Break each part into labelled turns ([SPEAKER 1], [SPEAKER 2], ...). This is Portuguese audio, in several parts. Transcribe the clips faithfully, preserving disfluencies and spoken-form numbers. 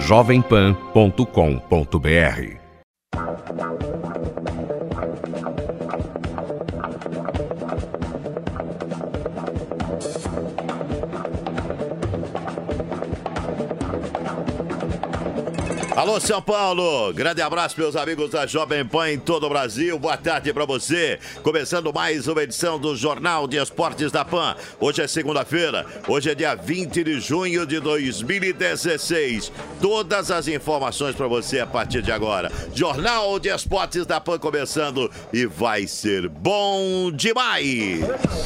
[SPEAKER 1] jovem pan ponto com ponto br.
[SPEAKER 2] Alô, São Paulo, grande abraço, meus amigos da Jovem Pan em todo o Brasil, boa tarde pra você, começando mais uma edição do Jornal de Esportes da Pan. Hoje é segunda-feira, hoje é dia vinte de junho de dois mil e dezesseis, todas as informações pra você a partir de agora. Jornal de Esportes da Pan começando e vai ser bom demais!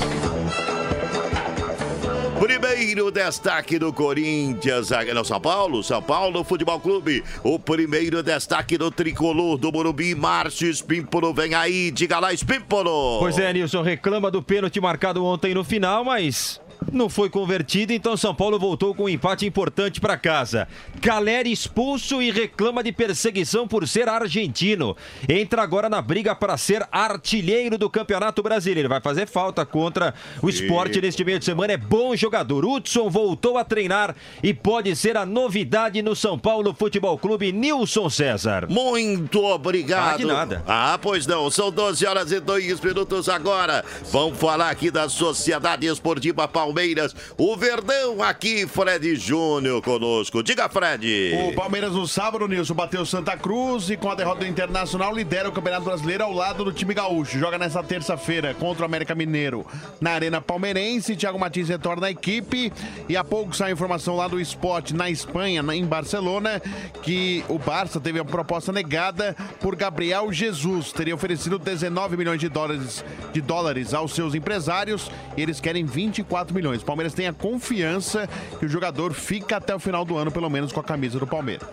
[SPEAKER 2] Primeiro destaque do Corinthians, no São Paulo, São Paulo Futebol Clube. O primeiro destaque do tricolor do Morumbi, Márcio Espímpolo. Vem aí, diga lá, Espímpolo.
[SPEAKER 3] Pois é, Nilson, reclama do pênalti marcado ontem no final, mas não foi convertido, então São Paulo voltou com um empate importante para casa. Caleri expulso e reclama de perseguição por ser argentino. Entra agora na briga para ser artilheiro do Campeonato Brasileiro. Vai fazer falta contra o Sport neste meio de semana. É bom jogador. Hudson voltou a treinar e pode ser a novidade no São Paulo Futebol Clube. Nilson César.
[SPEAKER 2] Muito obrigado.
[SPEAKER 3] Ah, de nada.
[SPEAKER 2] Ah, pois não. São doze horas e dois minutos agora. Vamos falar aqui da Sociedade Esportiva Palmeiras. O Verdão aqui, Fred Júnior conosco. Diga, Fred.
[SPEAKER 4] O Palmeiras no sábado, Nilson, bateu Santa Cruz e com a derrota do Internacional lidera o Campeonato Brasileiro ao lado do time gaúcho. Joga nessa terça-feira contra o América Mineiro na Arena Palmeirense. Thiago Martins retorna à equipe e há pouco sai a informação lá do Sport na Espanha, em Barcelona, que o Barça teve a proposta negada por Gabriel Jesus. Teria oferecido dezenove milhões de dólares, de dólares aos seus empresários e eles querem vinte e quatro milhões. O Palmeiras tem a confiança que o jogador fica até o final do ano, pelo menos com a camisa do Palmeiras.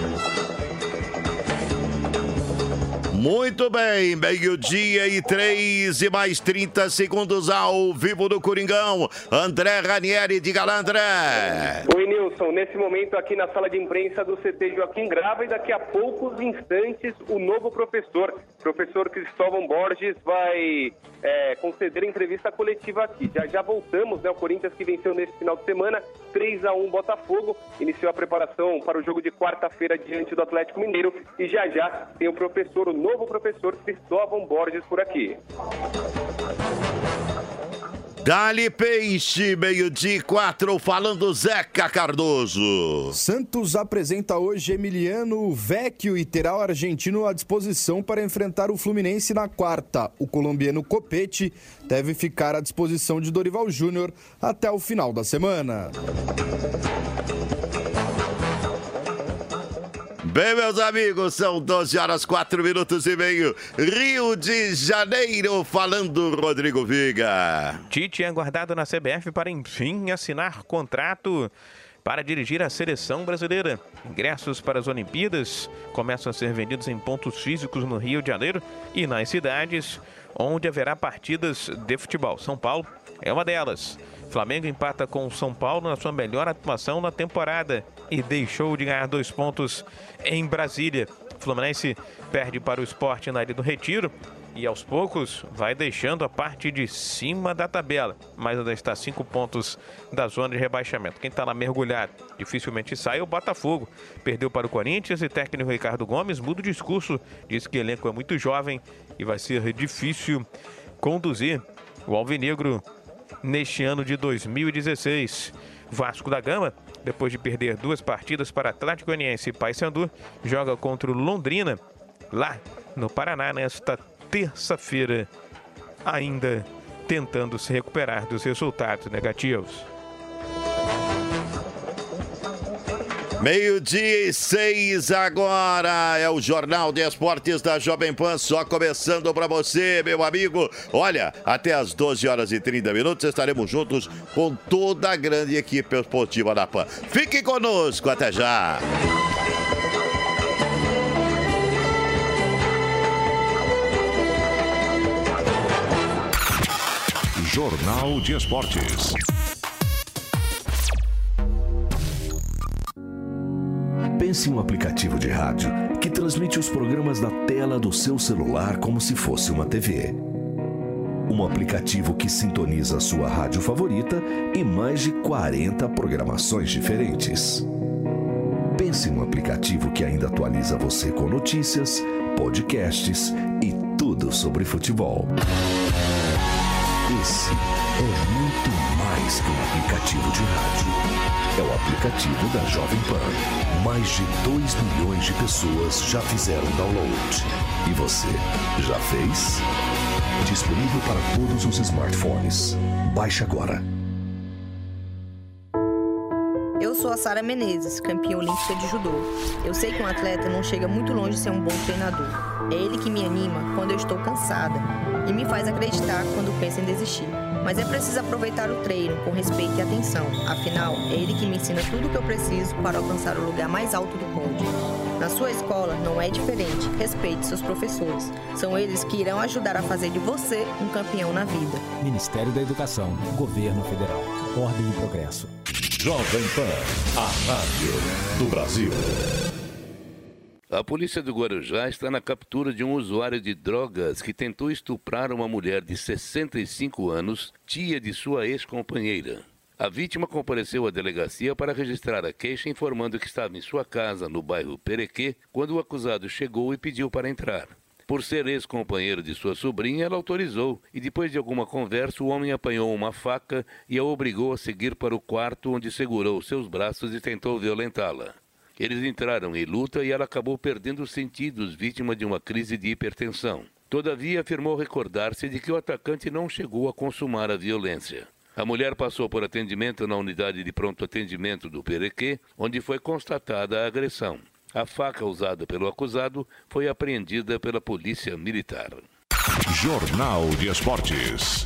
[SPEAKER 2] Muito bem, meio-dia e três e mais trinta segundos ao vivo do Coringão. André Ranieri, diga lá, André.
[SPEAKER 5] Oi, Nilson. Nesse momento aqui na sala de imprensa do C T Joaquim Grava e daqui a poucos instantes o novo professor, professor Cristóvão Borges, vai é, conceder entrevista coletiva aqui. Já já voltamos, né? O Corinthians que venceu nesse final de semana, três a um Botafogo, iniciou a preparação para o jogo de quarta-feira diante do Atlético Mineiro e já já tem o professor, o novo professor Cristóvão Borges por aqui.
[SPEAKER 2] Dali Peixe, meio-dia e quatro, falando Zeca Cardoso.
[SPEAKER 6] Santos apresenta hoje Emiliano Vecchio e terá o argentino à disposição para enfrentar o Fluminense na quarta. O colombiano Copete deve ficar à disposição de Dorival Júnior até o final da semana.
[SPEAKER 2] Bem, meus amigos, são doze horas, quatro minutos e meio. Rio de Janeiro, falando Rodrigo Viga.
[SPEAKER 7] Tite é aguardado na C B F para, enfim, assinar contrato para dirigir a seleção brasileira. Ingressos para as Olimpíadas começam a ser vendidos em pontos físicos no Rio de Janeiro e nas cidades onde haverá partidas de futebol. São Paulo é uma delas. Flamengo empata com o São Paulo na sua melhor atuação na temporada e deixou de ganhar dois pontos em Brasília. Fluminense perde para o Sport na Ilha do Retiro e aos poucos vai deixando a parte de cima da tabela, mas ainda está a cinco pontos da zona de rebaixamento. Quem está lá mergulhado dificilmente sai é o Botafogo. Perdeu para o Corinthians e técnico Ricardo Gomes muda o discurso, diz que o elenco é muito jovem e vai ser difícil conduzir o alvinegro neste ano de dois mil e dezesseis. Vasco da Gama, depois de perder duas partidas para Atlético Goianiense e Paysandu, joga contra o Londrina, lá no Paraná, nesta terça-feira, ainda tentando se recuperar dos resultados negativos.
[SPEAKER 2] Meio-dia e seis agora, é o Jornal de Esportes da Jovem Pan, só começando para você, meu amigo. Olha, até as doze horas e trinta minutos estaremos juntos com toda a grande equipe esportiva da Pan. Fique conosco, até já.
[SPEAKER 1] Jornal de Esportes.
[SPEAKER 8] Pense em um aplicativo de rádio que transmite os programas da tela do seu celular como se fosse uma T V. Um aplicativo que sintoniza a sua rádio favorita e mais de quarenta programações diferentes. Pense em um aplicativo que ainda atualiza você com notícias, podcasts e tudo sobre futebol. Esse é muito mais que um aplicativo de rádio. É o aplicativo da Jovem Pan. Mais de dois milhões de pessoas já fizeram download. E você, já fez? Disponível para todos os smartphones. Baixe agora.
[SPEAKER 9] Eu sou a Sara Menezes, campeã olímpica de judô. Eu sei que um atleta não chega muito longe de ser um bom treinador. É ele que me anima quando eu estou cansada e me faz acreditar quando penso em desistir. Mas é preciso aproveitar o treino com respeito e atenção. Afinal, é ele que me ensina tudo o que eu preciso para alcançar o lugar mais alto do pódio. Na sua escola não é diferente. Respeite seus professores. São eles que irão ajudar a fazer de você um campeão na vida.
[SPEAKER 10] Ministério da Educação, Governo Federal. Ordem e progresso.
[SPEAKER 1] Jovem Pan, a rádio do Brasil.
[SPEAKER 11] A polícia do Guarujá está na captura de um usuário de drogas que tentou estuprar uma mulher de sessenta e cinco anos, tia de sua ex-companheira. A vítima compareceu à delegacia para registrar a queixa, informando que estava em sua casa, no bairro Perequê, quando o acusado chegou e pediu para entrar. Por ser ex-companheiro de sua sobrinha, ela autorizou, e depois de alguma conversa, o homem apanhou uma faca e a obrigou a seguir para o quarto, onde segurou seus braços e tentou violentá-la. Eles entraram em luta e ela acabou perdendo os sentidos, vítima de uma crise de hipertensão. Todavia, afirmou recordar-se de que o atacante não chegou a consumar a violência. A mulher passou por atendimento na unidade de pronto atendimento do Perequê, onde foi constatada a agressão. A faca usada pelo acusado foi apreendida pela Polícia Militar.
[SPEAKER 1] Jornal de Esportes.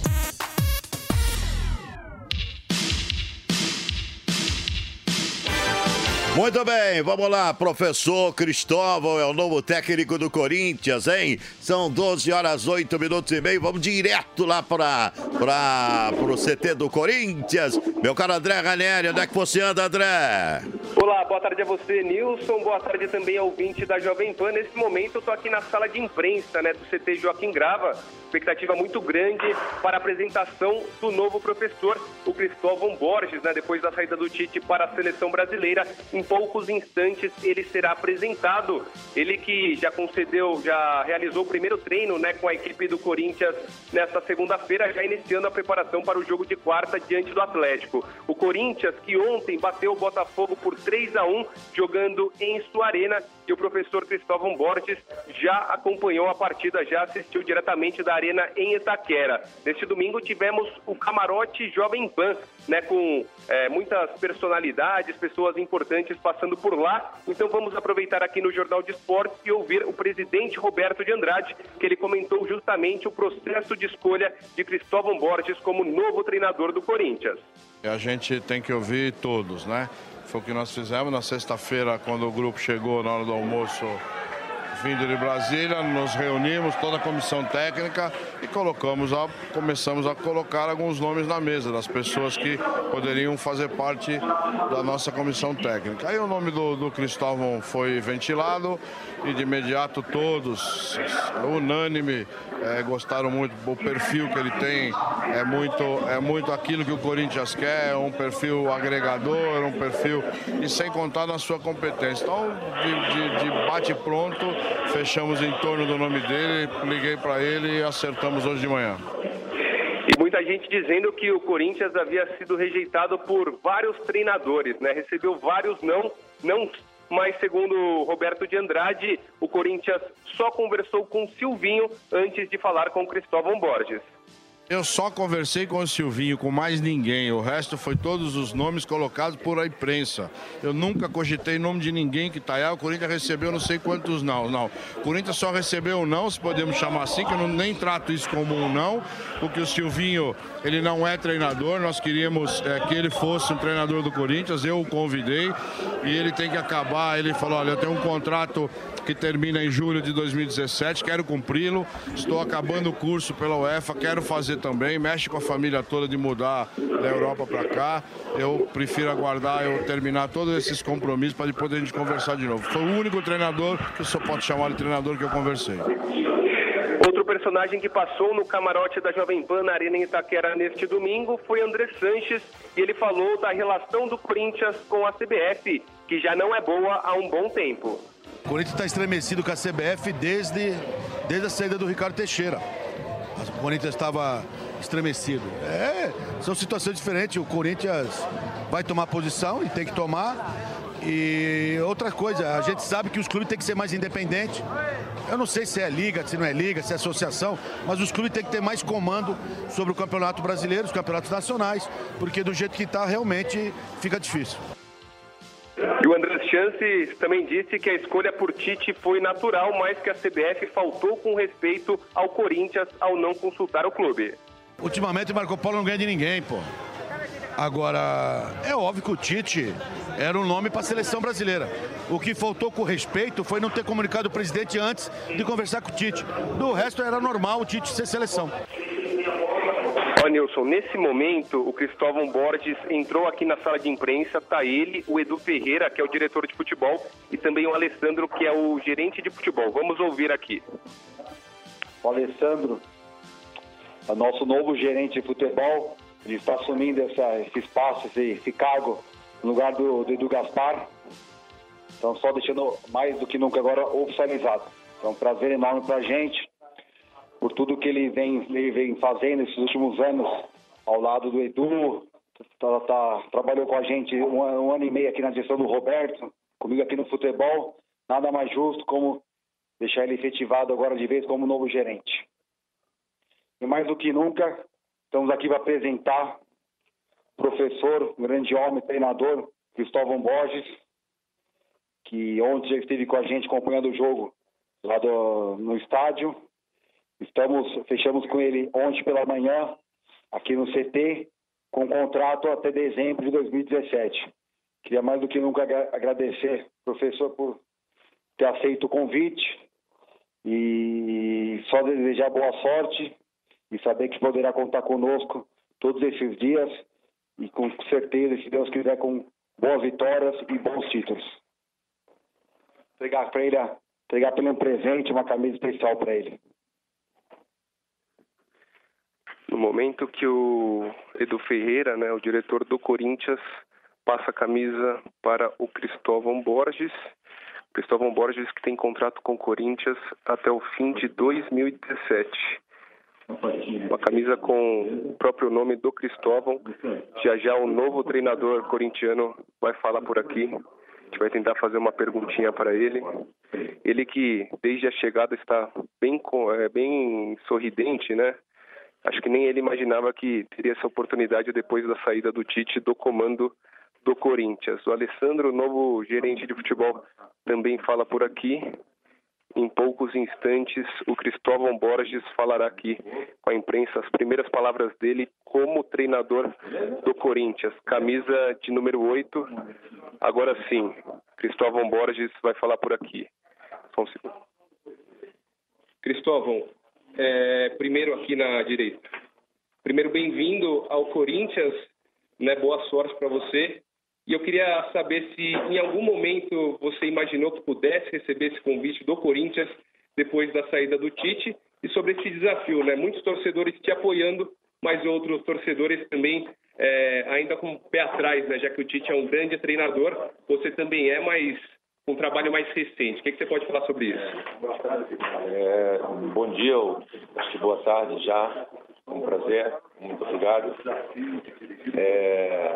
[SPEAKER 2] Muito bem, vamos lá, professor Cristóvão é o novo técnico do Corinthians, hein? São doze horas, oito minutos e meio, vamos direto lá para para o C T do Corinthians. Meu caro André Ranieri, onde é que você anda, André?
[SPEAKER 5] Olá, boa tarde a você, Nilson, boa tarde também ao ouvinte da Jovem Pan. Nesse momento eu estou aqui na sala de imprensa, né, do C T Joaquim Grava, expectativa muito grande para a apresentação do novo professor, o Cristóvão Borges, né, depois da saída do Tite para a seleção brasileira. Em poucos instantes ele será apresentado. Ele que já concedeu, já realizou o primeiro treino, né, com a equipe do Corinthians nesta segunda-feira, já iniciando a preparação para o jogo de quarta diante do Atlético. O Corinthians que ontem bateu o Botafogo por três a um, jogando em sua arena, e o professor Cristóvão Borges já acompanhou a partida, já assistiu diretamente da arena em Itaquera. Neste domingo tivemos o Camarote Jovem Pan, né, com é, muitas personalidades, pessoas importantes passando por lá. Então vamos aproveitar aqui no Jornal de Esportes e ouvir o presidente Roberto de Andrade, que ele comentou justamente o processo de escolha de Cristóvão Borges como novo treinador do Corinthians.
[SPEAKER 4] A gente tem que ouvir todos, né? Foi o que nós fizemos na sexta-feira, quando o grupo chegou na hora do almoço vindo de Brasília, nos reunimos, toda a comissão técnica, e colocamos a, começamos a colocar alguns nomes na mesa, das pessoas que poderiam fazer parte da nossa comissão técnica. Aí o nome do, do Cristóvão foi ventilado e de imediato todos, unânime, é, gostaram muito do perfil que ele tem, é muito, é muito aquilo que o Corinthians quer, é um perfil agregador, um perfil, e sem contar na sua competência. Então, de, de, de bate-pronto, fechamos em torno do nome dele, liguei para ele e acertamos hoje de manhã.
[SPEAKER 5] E muita gente dizendo que o Corinthians havia sido rejeitado por vários treinadores, né? Recebeu vários não, não, mas segundo Roberto de Andrade, o Corinthians só conversou com o Silvinho antes de falar com o Cristóvão Borges.
[SPEAKER 4] Eu só conversei com o Silvinho, com mais ninguém. O resto foi todos os nomes colocados por a imprensa. Eu nunca cogitei nome de ninguém que tá aí. O Corinthians recebeu não sei quantos não. Não. O Corinthians só recebeu um não, se podemos chamar assim, que eu não, nem trato isso como um não, porque o Silvinho, ele não é treinador. Nós queríamos é, que ele fosse um treinador do Corinthians. Eu o convidei e ele tem que acabar. Ele falou, olha, eu tenho um contrato que termina em julho de dois mil e dezessete, quero cumpri-lo. Estou acabando o curso pela UEFA, quero fazer também, mexe com a família toda de mudar da Europa para cá. Eu prefiro aguardar eu terminar todos esses compromissos para depois a gente conversar de novo. Foi o único treinador que o senhor pode chamar de treinador que eu conversei.
[SPEAKER 5] Outro personagem que passou no camarote da Jovem Pan na Arena em Itaquera neste domingo foi André Sanches, e ele falou da relação do Corinthians com a C B F, que já não é boa há um bom tempo.
[SPEAKER 12] O Corinthians está estremecido com a C B F desde, desde a saída do Ricardo Teixeira. O Corinthians estava estremecido. É, são situações diferentes. O Corinthians vai tomar posição e tem que tomar. E outra coisa, a gente sabe que os clubes têm que ser mais independentes. Eu não sei se é liga, se não é liga, se é associação, mas os clubes têm que ter mais comando sobre o Campeonato Brasileiro, os campeonatos nacionais, porque do jeito que está, realmente fica difícil.
[SPEAKER 5] E o André Sanches também disse que a escolha por Tite foi natural, mas que a C B F faltou com respeito ao Corinthians ao não consultar o clube.
[SPEAKER 12] Ultimamente, Marco Polo não ganha de ninguém, pô. Agora, é óbvio que o Tite era um nome para a seleção brasileira. O que faltou com respeito foi não ter comunicado o presidente antes de conversar com o Tite. Do resto, era normal o Tite ser seleção.
[SPEAKER 5] Ó, Nilson, nesse momento, o Cristóvão Borges entrou aqui na sala de imprensa, tá ele, o Edu Ferreira, que é o diretor de futebol, e também o Alessandro, que é o gerente de futebol. Vamos ouvir aqui.
[SPEAKER 13] O Alessandro, o nosso novo gerente de futebol, ele está assumindo essa, esse espaço, esse, esse cargo, no lugar do, do Edu Gaspar. Então, só deixando mais do que nunca agora oficializado. É um prazer enorme para a gente, por tudo que ele vem, ele vem fazendo esses últimos anos ao lado do Edu. Tá, tá, trabalhou com a gente um, um ano e meio aqui na gestão do Roberto, comigo aqui no futebol. Nada mais justo como deixar ele efetivado agora de vez como novo gerente. E mais do que nunca, estamos aqui para apresentar o professor, um grande homem, treinador, Cristóvão Borges, que ontem já esteve com a gente acompanhando o jogo lá do, no estádio. Estamos, fechamos com ele ontem pela manhã, aqui no C T, com contrato até dezembro de dois mil e dezessete. Queria mais do que nunca agradecer, professor, por ter aceito o convite e só desejar boa sorte e saber que poderá contar conosco todos esses dias e com certeza, se Deus quiser, com boas vitórias e bons títulos. Entregar para ele, entregar para ele um presente, uma camisa especial para ele.
[SPEAKER 5] No momento que o Edu Ferreira, né, o diretor do Corinthians, passa a camisa para o Cristóvão Borges. Cristóvão Borges, que tem contrato com o Corinthians até o fim de dois mil e dezessete. Uma camisa com o próprio nome do Cristóvão. Já já o novo treinador corintiano vai falar por aqui. A gente vai tentar fazer uma perguntinha para ele. Ele que desde a chegada está bem, bem sorridente, né? Acho que nem ele imaginava que teria essa oportunidade depois da saída do Tite do comando do Corinthians. O Alessandro, novo gerente de futebol, também fala por aqui. Em poucos instantes, o Cristóvão Borges falará aqui com a imprensa as primeiras palavras dele como treinador do Corinthians. Camisa de número oito. Agora sim, Cristóvão Borges vai falar por aqui. Só um segundo. Cristóvão, é, primeiro aqui na direita. Primeiro, bem-vindo ao Corinthians, né? Boa sorte para você. E eu queria saber se em algum momento você imaginou que pudesse receber esse convite do Corinthians depois da saída do Tite e sobre esse desafio, né? Muitos torcedores te apoiando, mas outros torcedores também é, ainda com o pé atrás, né? Já que o Tite é um grande treinador, você também é, mas com um trabalho mais recente. O que, que você pode falar sobre isso?
[SPEAKER 14] É, bom dia, ou boa tarde já. Um prazer, muito obrigado. É...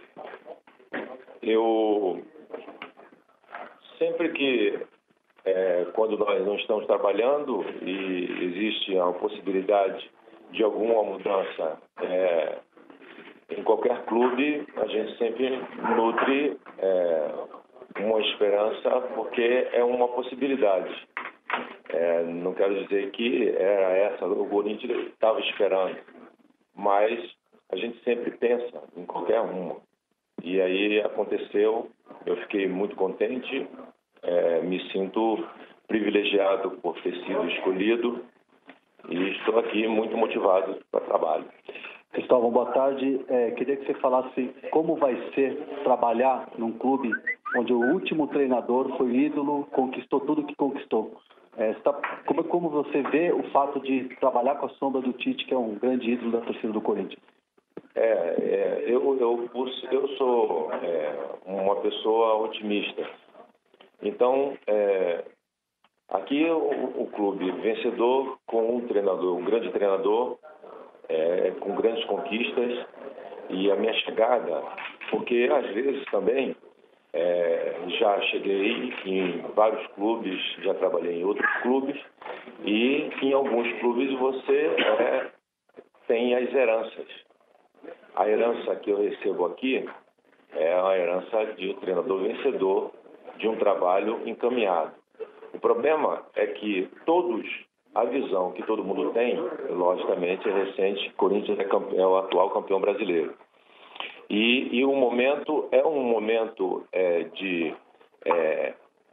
[SPEAKER 14] Eu, sempre que, é, quando nós não estamos trabalhando e existe a possibilidade de alguma mudança é, em qualquer clube, a gente sempre nutre é, uma esperança, porque é uma possibilidade. É, não quero dizer que era essa, o Corinthians estava esperando, mas a gente sempre pensa em qualquer uma. E aí aconteceu, eu fiquei muito contente, é, me sinto privilegiado por ter sido escolhido e estou aqui muito motivado para o trabalho.
[SPEAKER 13] Cristóvão, boa tarde. É, queria que você falasse como vai ser trabalhar num clube onde o último treinador foi ídolo, conquistou tudo que conquistou.
[SPEAKER 15] É, você tá, como, como você vê o fato de trabalhar com a sombra do Tite, que é um grande ídolo da torcida do Corinthians?
[SPEAKER 14] É, é eu, eu, eu sou é, uma pessoa otimista. Então, é, aqui o, o clube vencedor com um treinador, um grande treinador, é, com grandes conquistas, e a minha chegada, porque às vezes também é, já cheguei em vários clubes, já trabalhei em outros clubes, e em alguns clubes você é, tem as heranças. A herança que eu recebo aqui é a herança de um treinador vencedor, de um trabalho encaminhado. O problema é que todos, a visão que todo mundo tem, logicamente, é recente, Corinthians é, campe... é o atual campeão brasileiro. E, e o momento é um momento é, de é,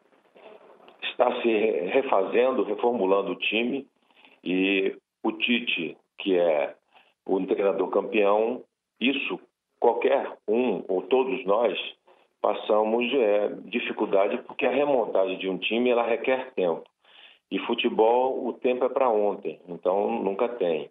[SPEAKER 14] estar se refazendo, reformulando o time, e o Tite, que é o treinador campeão, isso qualquer um ou todos nós passamos é, dificuldade, porque a remontagem de um time ela requer tempo. E futebol, o tempo é para ontem, então nunca tem.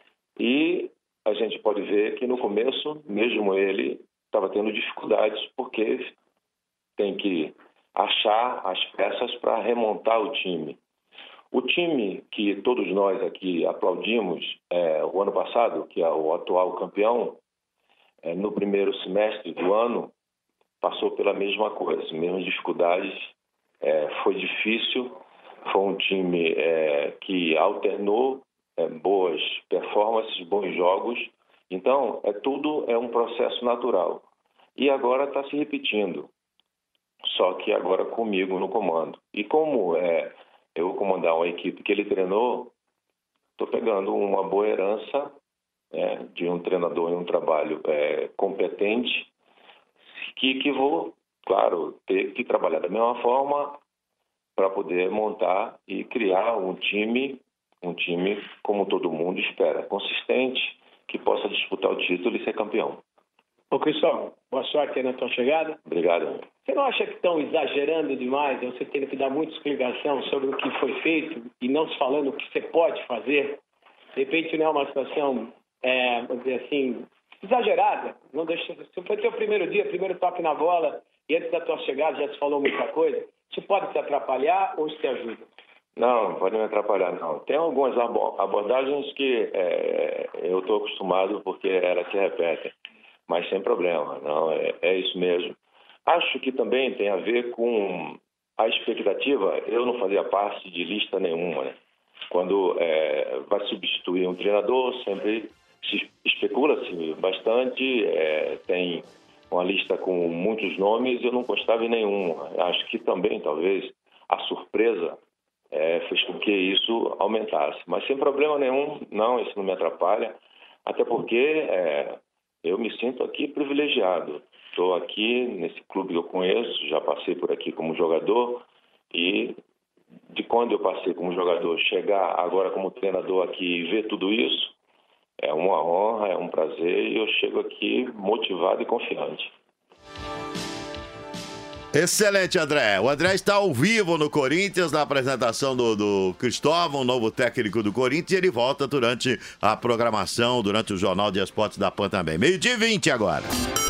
[SPEAKER 14] E a gente pode ver que no começo, mesmo ele estava tendo dificuldades, porque tem que achar as peças para remontar o time. O time que todos nós aqui aplaudimos é, o ano passado, que é o atual campeão, é, no primeiro semestre do ano, passou pela mesma coisa, mesmas dificuldades, é, foi difícil, foi um time é, que alternou é, boas performances, bons jogos, então é tudo é um processo natural. E agora está se repetindo, só que agora comigo no comando. E como é, eu vou comandar uma equipe que ele treinou, estou pegando uma boa herança é, de um treinador em um trabalho é, competente, que, que vou, claro, ter que trabalhar da mesma forma para poder montar e criar um time, um time como todo mundo espera, consistente, que possa disputar o título e ser campeão.
[SPEAKER 16] Ô Cristóvão, boa sorte aí na tua chegada.
[SPEAKER 14] Obrigado.
[SPEAKER 16] Você não acha que estão exagerando demais? Você tem que dar muita explicação sobre o que foi feito e não se falando o que você pode fazer? De repente não é uma situação, é, vamos dizer assim, exagerada. Não deixa, se foi teu primeiro dia, primeiro toque na bola, e antes da tua chegada já se falou muita coisa, isso pode te atrapalhar ou isso te ajuda?
[SPEAKER 14] Não, não pode me atrapalhar, não. Tem algumas abordagens que é, eu estou acostumado porque elas se repetem, mas sem problema, não, é, é isso mesmo. Acho que também tem a ver com a expectativa. Eu não fazia parte de lista nenhuma, né? Quando é, vai substituir um treinador, sempre se especula-se bastante, é, tem uma lista com muitos nomes, eu não gostava em nenhum. Acho que também, talvez, a surpresa é, fez com que isso aumentasse. Mas sem problema nenhum, não, isso não me atrapalha, até porque é, eu me sinto aqui privilegiado. Estou aqui nesse clube que eu conheço, já passei por aqui como jogador, e de quando eu passei como jogador, chegar agora como treinador aqui e ver tudo isso, é uma honra, é um prazer, e eu chego aqui motivado e confiante.
[SPEAKER 2] Excelente, André. O André está ao vivo no Corinthians, na apresentação do, do Cristóvão, novo técnico do Corinthians, e ele volta durante a programação, durante o Jornal de Esportes da Pan também. meio-dia e vinte agora.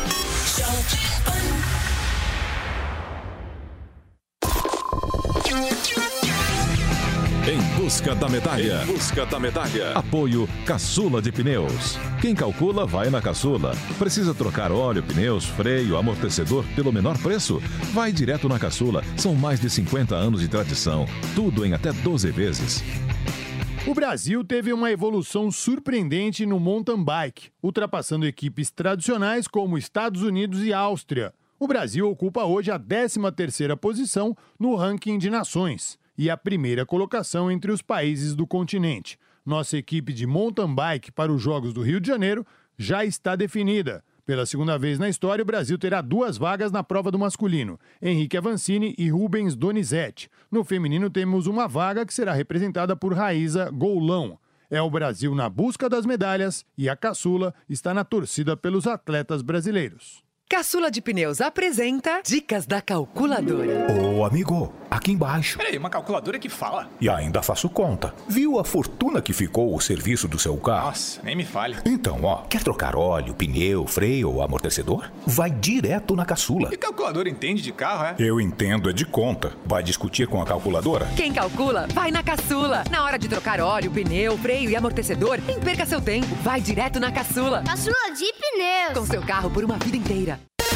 [SPEAKER 1] Em busca da medalha. Em busca da medalha. Apoio Caçula de Pneus. Quem calcula, vai na Caçula. Precisa trocar óleo, pneus, freio, amortecedor pelo menor preço? Vai direto na Caçula. São mais de cinquenta anos de tradição. Tudo em até doze vezes.
[SPEAKER 17] O Brasil teve uma evolução surpreendente no mountain bike, ultrapassando equipes tradicionais como Estados Unidos e Áustria. O Brasil ocupa hoje a décima terceira posição no ranking de nações e a primeira colocação entre os países do continente. Nossa equipe de mountain bike para os Jogos do Rio de Janeiro já está definida. Pela segunda vez na história, o Brasil terá duas vagas na prova do masculino, Henrique Avancini e Rubens Donizete. No feminino, temos uma vaga que será representada por Raíza Goulão. É o Brasil na busca das medalhas e a caçula está na torcida pelos atletas brasileiros.
[SPEAKER 18] Caçula de Pneus apresenta Dicas da Calculadora.
[SPEAKER 19] Ô, amigo, aqui embaixo.
[SPEAKER 20] Peraí, uma calculadora que fala?
[SPEAKER 19] E ainda faço conta. Viu a fortuna que ficou o serviço do seu carro?
[SPEAKER 20] Nossa, nem me fale.
[SPEAKER 19] Então, ó, quer trocar óleo, pneu, freio ou amortecedor? Vai direto na Caçula.
[SPEAKER 20] E calculadora entende de carro, é?
[SPEAKER 19] Eu entendo, é de conta. Vai discutir com a calculadora?
[SPEAKER 18] Quem calcula, vai na Caçula. Na hora de trocar óleo, pneu, freio e amortecedor, nem perca seu tempo. Vai direto na Caçula.
[SPEAKER 21] Caçula de Pneus.
[SPEAKER 18] Com seu carro por uma vida inteira.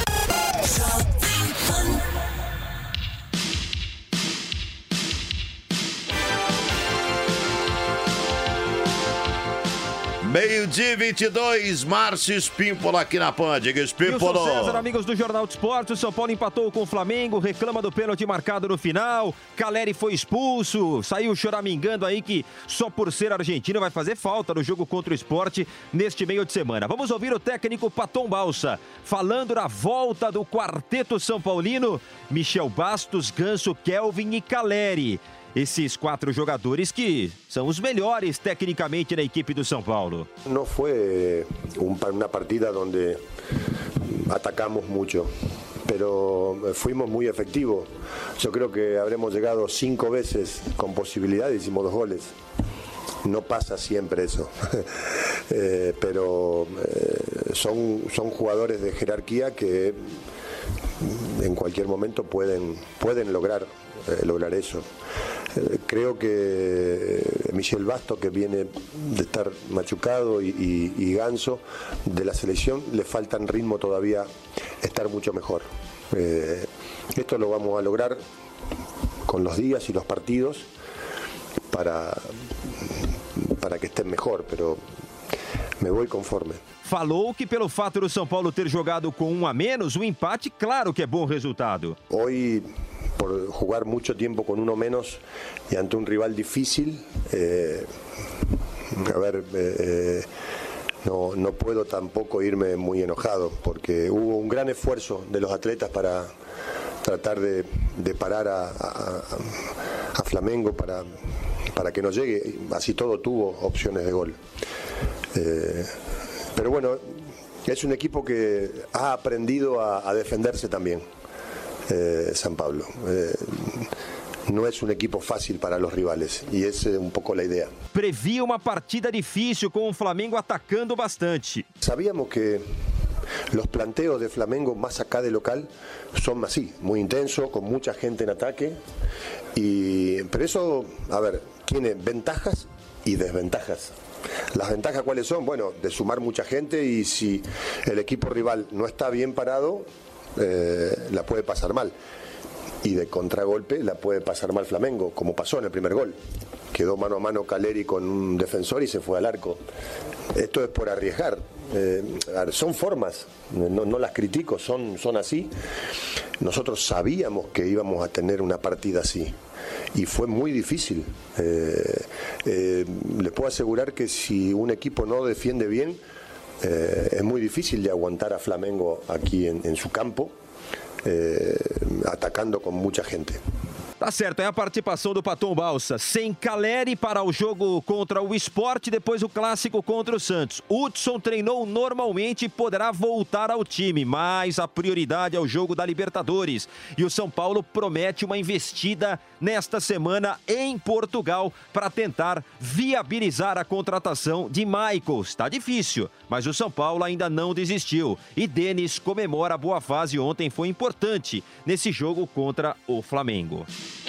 [SPEAKER 2] Meio-dia e vinte e dois, Márcio Espímpolo aqui na Pan. Diga, Espímpolo.
[SPEAKER 3] Wilson César, amigos do Jornal de Esportes, o São Paulo empatou com o Flamengo, reclama do pênalti marcado no final, Caleri foi expulso, saiu choramingando aí que só por ser argentino vai fazer falta no jogo contra o Sport neste meio de semana. Vamos ouvir o técnico Paton Balsa, falando da volta do quarteto São Paulino, Michel Bastos, Ganso, Kelvin e Caleri. Esses quatro jogadores que são os melhores tecnicamente na equipe do São Paulo.
[SPEAKER 22] No fue un, una partida donde atacamos mucho, pero fuimos muy efectivos. Yo creo que habremos llegado cinco veces con posibilidad y hicimos dos goles. No pasa siempre eso, eh, pero eh, son, son jugadores de jerarquía que en cualquier momento pueden, pueden lograr, eh, lograr eso. Eh, creo que Michel Bastos, que viene de estar machucado, y, y, y Ganso de la selección, le faltan ritmo todavía, estar mucho mejor. Eh, esto lo vamos a lograr con los días y los partidos para, para que estén mejor, pero me voy conforme.
[SPEAKER 3] Falou que pelo fato do São Paulo ter jogado com um a menos, o empate, claro que é bom resultado.
[SPEAKER 22] Hoy, por jugar mucho tiempo con uno menos y ante un rival difícil, eh, a ver, eh, no, no puedo tampoco irme muy enojado, porque hubo un gran esfuerzo de los atletas para tratar de, de parar a, a, a Flamengo para, para que no llegue, así todo tuvo opciones de gol. Eh, pero bueno, es un equipo que ha aprendido a, a defenderse también, eh, San Pablo. Eh, no es un equipo fácil para los rivales y es eh, un poco la idea.
[SPEAKER 3] Previa uma partida difícil com o Flamengo atacando bastante.
[SPEAKER 22] Sabíamos que los planteos de Flamengo más acá de local son así, muy intensos, con mucha gente en ataque. Y, pero eso, a ver, tiene ventajas y desventajas. Las ventajas, ¿cuáles son? Bueno, de sumar mucha gente, y si el equipo rival no está bien parado, eh, la puede pasar mal. Y de contragolpe la puede pasar mal Flamengo, como pasó en el primer gol. Quedó mano a mano Caleri con un defensor y se fue al arco. Esto es por arriesgar. Eh, son formas, no, no las critico, son, son así. Nosotros sabíamos que íbamos a tener una partida así y fue muy difícil. Eh, eh, les puedo asegurar que si un equipo no defiende bien, eh, es muy difícil de aguantar a Flamengo aquí en, en su campo, eh, atacando com muita gente.
[SPEAKER 3] Tá certo, é a participação do Paton Balsa. Sem Caleri para o jogo contra o Sport, depois o clássico contra o Santos. Hudson treinou normalmente e poderá voltar ao time, mas a prioridade é o jogo da Libertadores. E o São Paulo promete uma investida nesta semana em Portugal para tentar viabilizar a contratação de Michaels. Tá difícil, mas o São Paulo ainda não desistiu. E Denis comemora a boa fase ontem, foi importante nesse jogo contra o Flamengo.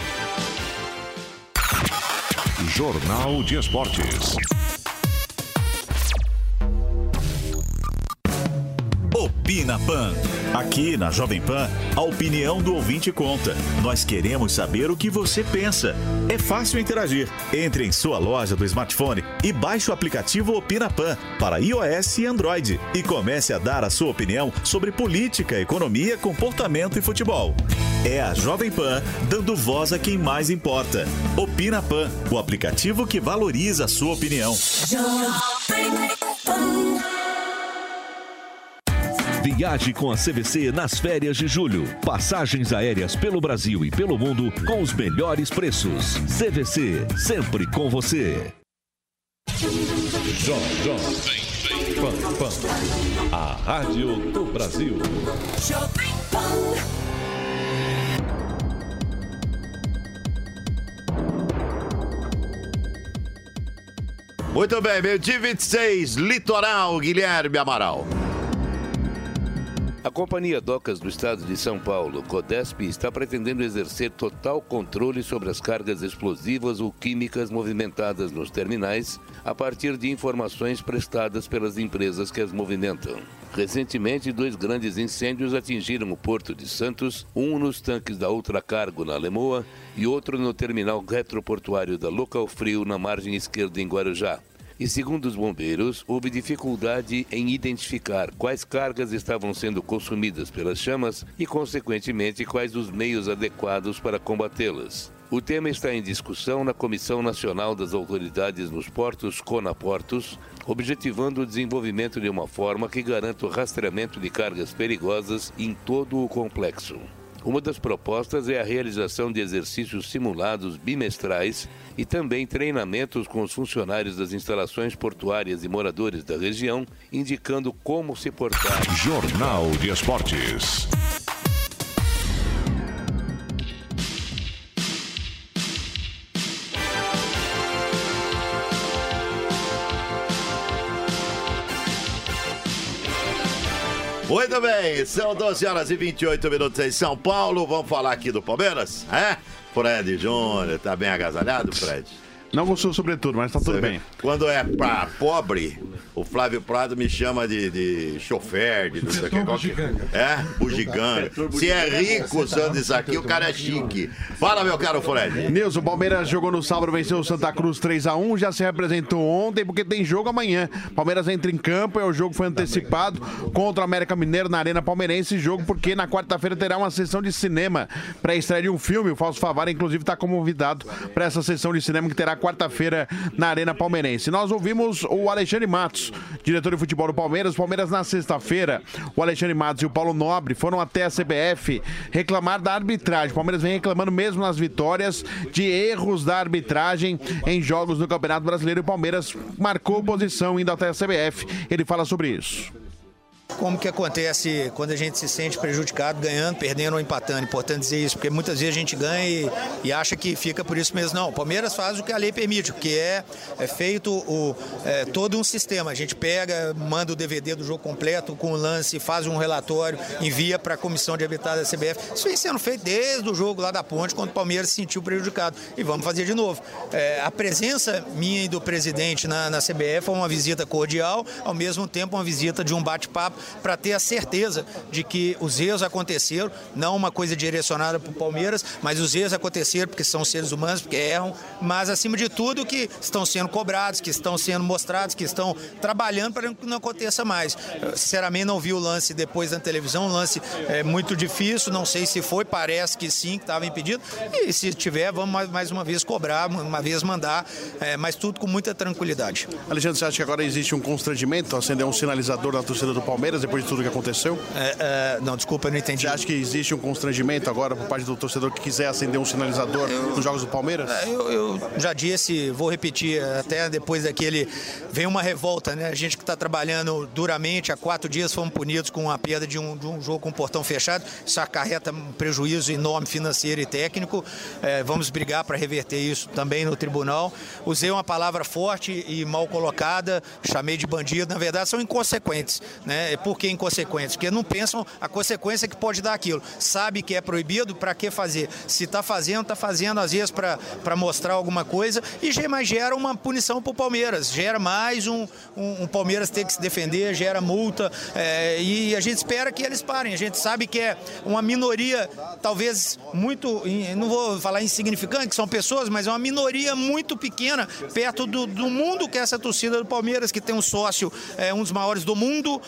[SPEAKER 1] Jornal de Esportes.
[SPEAKER 23] Opina Pan. Aqui na Jovem Pan, a opinião do ouvinte conta. Nós queremos saber o que você pensa. É fácil interagir. Entre em sua loja do smartphone e baixe o aplicativo Opina Pan para iOS e Android e comece a dar a sua opinião sobre política, economia, comportamento e futebol. É a Jovem Pan dando voz a quem mais importa. Opina Pan, o aplicativo que valoriza a sua opinião.
[SPEAKER 8] Viaje com a C V C nas férias de julho. Passagens aéreas pelo Brasil e pelo mundo com os melhores preços. C V C, sempre com você.
[SPEAKER 1] Jovem Pan, Pan, a rádio do Brasil.
[SPEAKER 6] Jovem Pan.
[SPEAKER 2] Muito bem, meio-dia e vinte e seis, Litoral, Guilherme Amaral.
[SPEAKER 11] A Companhia Docas do Estado de São Paulo, Codesp, está pretendendo exercer total controle sobre as cargas explosivas ou químicas movimentadas nos terminais a partir de informações prestadas pelas empresas que as movimentam. Recentemente, dois grandes incêndios atingiram o Porto de Santos, um nos tanques da Ultracargo, na Alemoa, e outro no terminal retroportuário da Local Frio, na margem esquerda, em Guarujá. E segundo os bombeiros, houve dificuldade em identificar quais cargas estavam sendo consumidas pelas chamas e, consequentemente, quais os meios adequados para combatê-las. O tema está em discussão na Comissão Nacional das Autoridades nos Portos, CONAPORTOS, objetivando o desenvolvimento de uma forma que garanta o rastreamento de cargas perigosas em todo o complexo. Uma das propostas é a realização de exercícios simulados bimestrais e também treinamentos com os funcionários das instalações portuárias e moradores da região, indicando como se portar.
[SPEAKER 1] Jornal de Esportes.
[SPEAKER 2] Muito bem, são doze horas e vinte e oito minutos em São Paulo. Vamos falar aqui do Palmeiras? É? Fred Júnior, tá bem agasalhado, Fred?
[SPEAKER 4] Não gostou sobretudo, mas tá tudo bem.
[SPEAKER 2] Quando é pra pobre, o Flávio Prado me chama de, de chofer, de não sei o que. Qualquer... É? Bugiganga. Se é rico usando isso aqui, o cara é chique. Fala, meu caro Fred.
[SPEAKER 4] Nilson, o Palmeiras jogou no sábado, venceu o Santa Cruz três a um, já se representou ontem, porque tem jogo amanhã. Palmeiras entra em campo, o jogo foi antecipado contra o América Mineiro na Arena Palmeirense, jogo porque na quarta-feira terá uma sessão de cinema para a estreia de um filme. O Fausto Favara, inclusive, está convidado para essa sessão de cinema que terá quarta-feira na Arena Palmeirense. Nós ouvimos o Alexandre Matos, diretor de futebol do Palmeiras. O Palmeiras, na sexta-feira, o Alexandre Matos e o Paulo Nobre foram até a C B F reclamar da arbitragem. O Palmeiras vem reclamando mesmo nas vitórias de erros da arbitragem em jogos do Campeonato Brasileiro. E o Palmeiras marcou posição indo até a C B F. Ele fala sobre isso.
[SPEAKER 7] Como que acontece quando a gente se sente prejudicado, ganhando, perdendo ou empatando? Importante dizer isso, porque muitas vezes a gente ganha e, e acha que fica por isso mesmo. Não, o Palmeiras faz o que a lei permite, que é, é feito o, é, todo um sistema. A gente pega, manda o D V D do jogo completo com o lance, faz um relatório, envia para a comissão de arbitragem da C B F. Isso vem sendo feito desde o jogo lá da Ponte, quando o Palmeiras se sentiu prejudicado. E vamos fazer de novo. É, a presença minha e do presidente na, na C B F foi uma visita cordial, ao mesmo tempo uma visita de um bate-papo, para ter a certeza de que os erros aconteceram, não uma coisa direcionada para o Palmeiras, mas os erros aconteceram porque são seres humanos, porque erram, mas acima de tudo que estão sendo cobrados, que estão sendo mostrados, que estão trabalhando para que não aconteça mais. Eu, sinceramente, não vi o lance depois na televisão, um lance é, muito difícil, não sei se foi, parece que sim, que estava impedido, e se tiver, vamos mais, mais uma vez cobrar, uma vez mandar, é, mas tudo com muita tranquilidade.
[SPEAKER 4] Alexandre, você acha que agora existe um constrangimento, acender um sinalizador na torcida do Palmeiras depois de tudo que aconteceu?
[SPEAKER 7] É, é, não, desculpa, eu não entendi.
[SPEAKER 4] Você acha que existe um constrangimento agora por parte do torcedor que quiser acender um sinalizador eu, nos jogos do Palmeiras?
[SPEAKER 7] Eu, eu já disse, vou repetir, até depois daquele... Vem uma revolta, né? A gente que está trabalhando duramente, há quatro dias fomos punidos com a perda de um, de um jogo com portão fechado. Isso acarreta um prejuízo enorme financeiro e técnico. É, vamos brigar para reverter isso também no tribunal. Usei uma palavra forte e mal colocada, chamei de bandido. Na verdade, são inconsequentes, né? Por que inconsequentes? Porque não pensam a consequência que pode dar aquilo. Sabe que é proibido, para que fazer? Se está fazendo, está fazendo às vezes para mostrar alguma coisa e mas gera uma punição para o Palmeiras. Gera mais um, um, um Palmeiras ter que se defender, gera multa é, e a gente espera que eles parem. A gente sabe que é uma minoria, talvez muito, não vou falar insignificante, que são pessoas, mas é uma minoria muito pequena perto do, do mundo que é essa torcida do Palmeiras, que tem um sócio, é, um dos maiores do mundo, que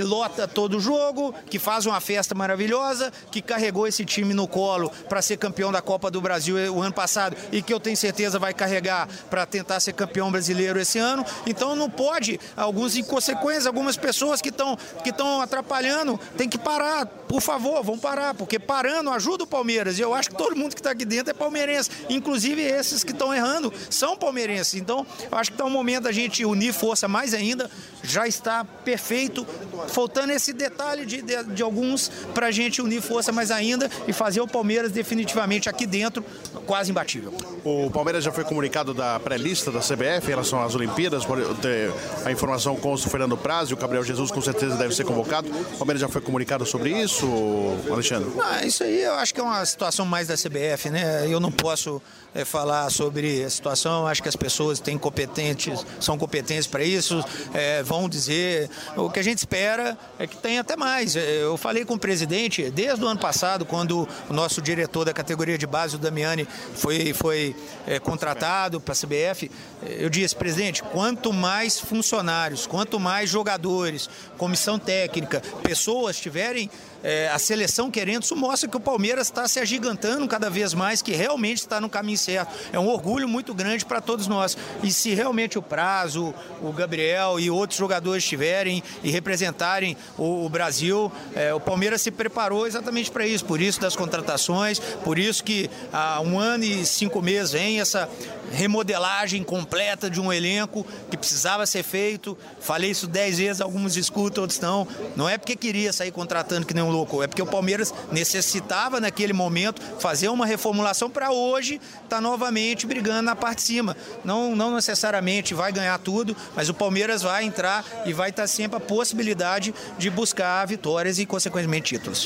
[SPEAKER 7] lota todo jogo, que faz uma festa maravilhosa, que carregou esse time no colo para ser campeão da Copa do Brasil o ano passado e que eu tenho certeza vai carregar para tentar ser campeão brasileiro esse ano. Então não pode, alguns inconsequências, algumas pessoas que estão que estão atrapalhando, tem que parar, por favor, vão parar, porque parando ajuda o Palmeiras. E eu acho que todo mundo que está aqui dentro é palmeirense, inclusive esses que estão errando são palmeirenses. Então eu acho que está o momento da gente unir força mais ainda, já está perfeito, faltando esse detalhe de, de, de alguns para a gente unir força mais ainda e fazer o Palmeiras definitivamente aqui dentro quase imbatível.
[SPEAKER 4] O Palmeiras já foi comunicado da pré-lista da C B F em relação às Olimpíadas, por ter a informação consta o Fernando Praz e o Gabriel Jesus com certeza deve ser convocado. O Palmeiras já foi comunicado sobre isso, Alexandre?
[SPEAKER 7] Ah, isso aí eu acho que é uma situação mais da C B F, né? Eu não posso é, falar sobre a situação, acho que as pessoas têm competentes, são competentes para isso, é, vão dizer. O que a gente espera é que tenha até mais. Eu falei com o presidente desde o ano passado, quando o nosso diretor da categoria de base, o Damiani, foi, foi é, contratado para a C B F. Eu disse, presidente, quanto mais funcionários, quanto mais jogadores, comissão técnica, pessoas tiverem é, a seleção querendo, isso mostra que o Palmeiras está se agigantando cada vez mais, que realmente está no caminho certo. É um orgulho muito grande para todos nós. E se realmente o Prazo, o Gabriel e outros jogadores estiverem e representarem o, o Brasil, é, o Palmeiras se preparou exatamente para isso. Por isso das contratações, por isso que há um ano e cinco meses vem essa remodelagem completa de um elenco que precisava ser feito. Falei isso dez vezes, alguns escutam, outros não. Não é porque queria sair contratando que nem um louco, é porque o Palmeiras necessitava naquele momento fazer uma reformulação para hoje estar novamente brigando na parte de cima. Não, não necessariamente vai ganhar tudo, mas o Palmeiras vai entrar e vai estar sempre a possibilidade de buscar vitórias e, consequentemente, títulos.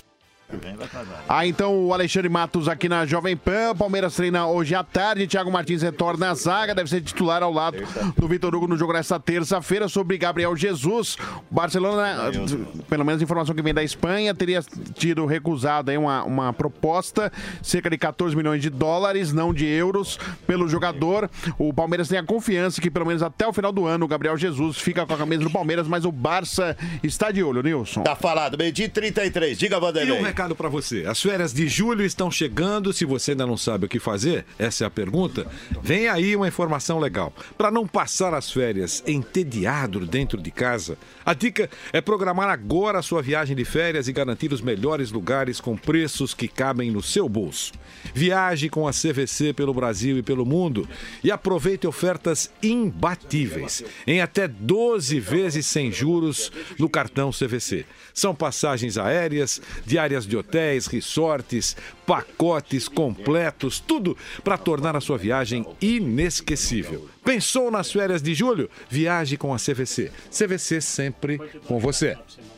[SPEAKER 4] Ah, então o Alexandre Matos aqui na Jovem Pan. O Palmeiras treina hoje à tarde. Thiago Martins retorna à zaga. Deve ser titular ao lado do Vitor Hugo no jogo nesta terça-feira sobre Gabriel Jesus. O Barcelona, pelo menos a informação que vem da Espanha, teria tido recusado aí uma, uma proposta, cerca de catorze milhões de dólares, não de euros, pelo jogador. O Palmeiras tem a confiança que pelo menos até o final do ano o Gabriel Jesus fica com a camisa do Palmeiras, mas o Barça está de olho, Nilson.
[SPEAKER 2] Tá falado, meio-dia e trinta e três. Diga, Vanderlei.
[SPEAKER 9] E um recado para você. As férias de julho estão chegando. Se você ainda não sabe o que fazer, essa é a pergunta. Vem aí uma informação legal. Para não passar as férias entediado dentro de casa, a dica é programar agora a sua viagem de férias e garantir os melhores lugares com preços que cabem no seu bolso. Viaje com a C V C pelo Brasil e pelo mundo e aproveite ofertas imbatíveis em até doze vezes sem juros no cartão C V C. São passagens aéreas, diárias de hotéis, resorts, pacotes completos, tudo para tornar a sua viagem inesquecível. Pensou nas férias de julho? Viaje com a C V C. C V C sempre com você.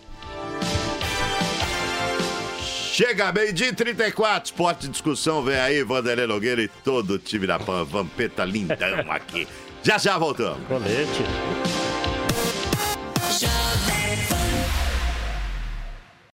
[SPEAKER 2] Chega, meio-dia e trinta e quatro, Esporte e Discussão, vem aí, Vanderlei Nogueira e todo o time da Pan, Vampeta lindão aqui. Já já voltamos.
[SPEAKER 10] Colete.